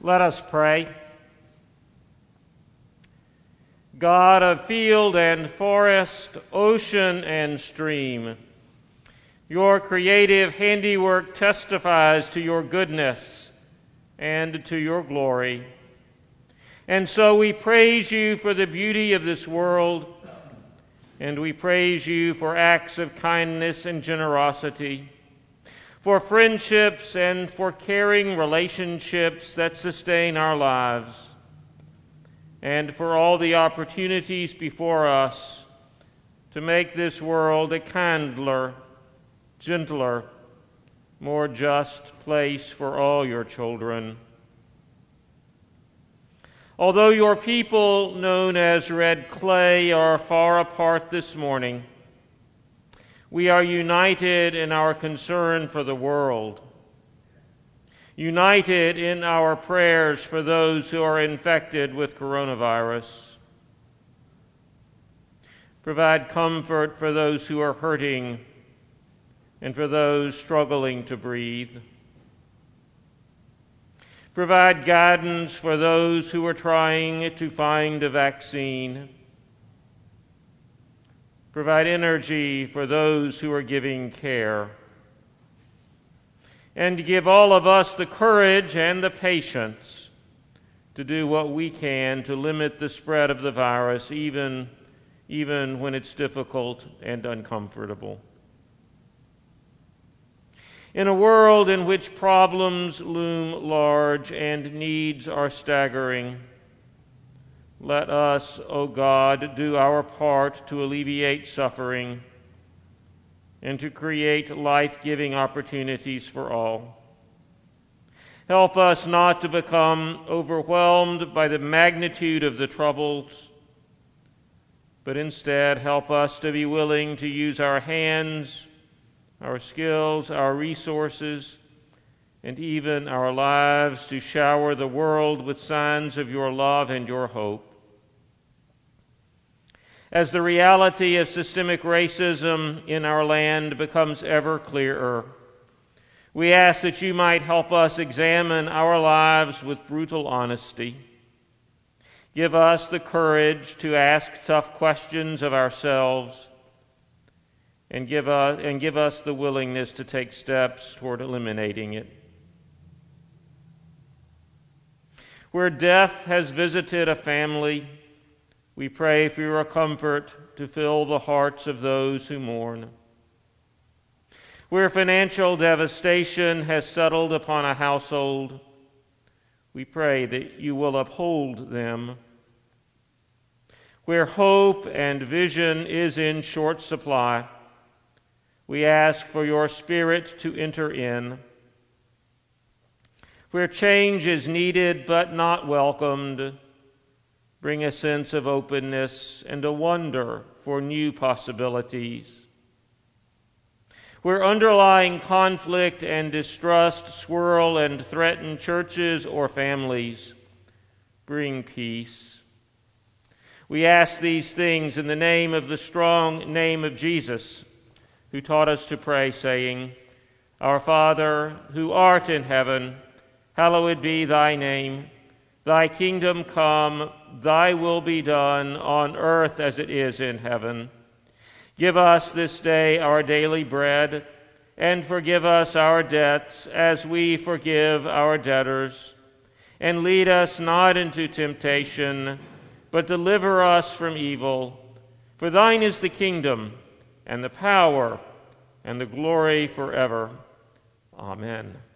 Let us pray. God of field and forest, ocean and stream, your creative handiwork testifies to your goodness and to your glory. And so we praise you for the beauty of this world, and we praise you for acts of kindness and generosity, for friendships and for caring relationships that sustain our lives, and for all the opportunities before us to make this world a kindler, gentler, more just place for all your children. Although your people, known as Red Clay, are far apart this morning, we are united in our concern for the world, united in our prayers for those who are infected with coronavirus. Provide comfort for those who are hurting and for those struggling to breathe. Provide guidance for those who are trying to find a vaccine. Provide energy for those who are giving care. And give all of us the courage and the patience to do what we can to limit the spread of the virus, even when it's difficult and uncomfortable. In a world in which problems loom large and needs are staggering, let us, O God, do our part to alleviate suffering and to create life-giving opportunities for all. Help us not to become overwhelmed by the magnitude of the troubles, but instead help us to be willing to use our hands, our skills, our resources, and even our lives to shower the world with signs of your love and your hope. As the reality of systemic racism in our land becomes ever clearer, we ask that you might help us examine our lives with brutal honesty. Give us the courage to ask tough questions of ourselves, and give us the willingness to take steps toward eliminating it. Where death has visited a family, we pray for your comfort to fill the hearts of those who mourn. Where financial devastation has settled upon a household, we pray that you will uphold them. Where hope and vision is in short supply, we ask for your Spirit to enter in. Where change is needed but not welcomed, bring a sense of openness and a wonder for new possibilities. Where underlying conflict and distrust swirl and threaten churches or families, bring peace. We ask these things in the name of the strong name of Jesus, who taught us to pray, saying, Our Father, who art in heaven, hallowed be thy name. Thy kingdom come, thy will be done on earth as it is in heaven. Give us this day our daily bread, and forgive us our debts as we forgive our debtors. And lead us not into temptation, but deliver us from evil. For thine is the kingdom, and the power, and the glory forever. Amen.